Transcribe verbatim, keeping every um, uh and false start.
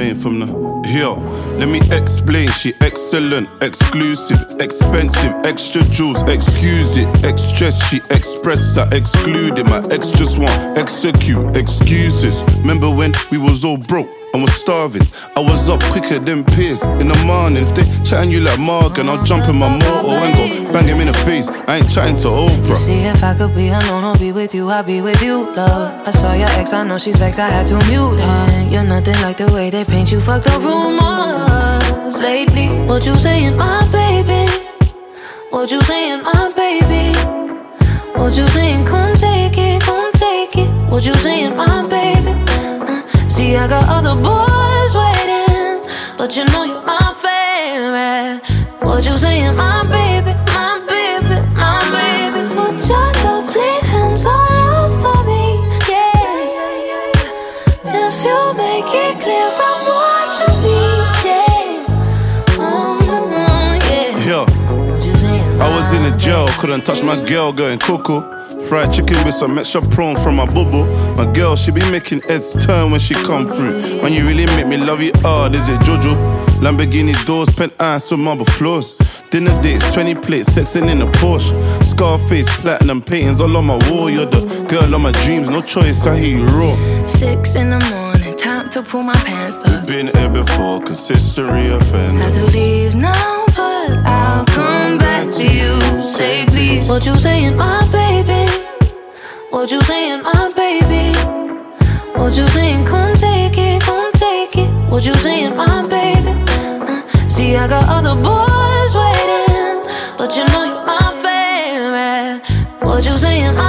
saying from the yo. Let me explain. She excellent, exclusive, expensive, extra jewels. Excuse it, extra. She express, I excluded. My ex just want execute excuses. Remember when we was all broke and was starving? I was up quicker than peers in the morning. If they chatting you like Morgan, I'll jump in my motor and go bang him in the face. I ain't chatting to Oprah. You see, if I could be alone or be with you, I'd be with you, love. I saw your ex, I know she's vexed, I had to mute her. You're nothing like the way they paint you, fuck the rumors lately. What you saying, my baby? What you saying, my baby? What you saying, come take it, come take it. What you saying, my baby? See, I got other boys waiting, but you know you're my favorite. What you saying, my baby, my baby, my baby? Put your lovely hands all over me, yeah. If you make it clear from what you need, yeah. Oh, yeah. Yo, what you saying, I was in the jail, couldn't touch my girl, going cuckoo. Fried chicken with some extra prawns from my bubble. My girl, she be making heads turn when she come through. When you really make me love you hard, is it Jojo? Lamborghini doors, penthouse with marble floors. Dinner dates, twenty plates, sexing in a Porsche. Scarface, platinum paintings all on my wall. You're the girl of my dreams, no choice, I hear you raw. Six in the morning, time to pull my pants up. Been here before, consistent reoffender. Not to leave now, but I'll come back to you. Say please. What you saying, my baby? What you saying, my baby? What you saying, come take it, come take it. What you saying, my baby? Uh, see, I got other boys waiting, but you know you're my favorite. What you saying, my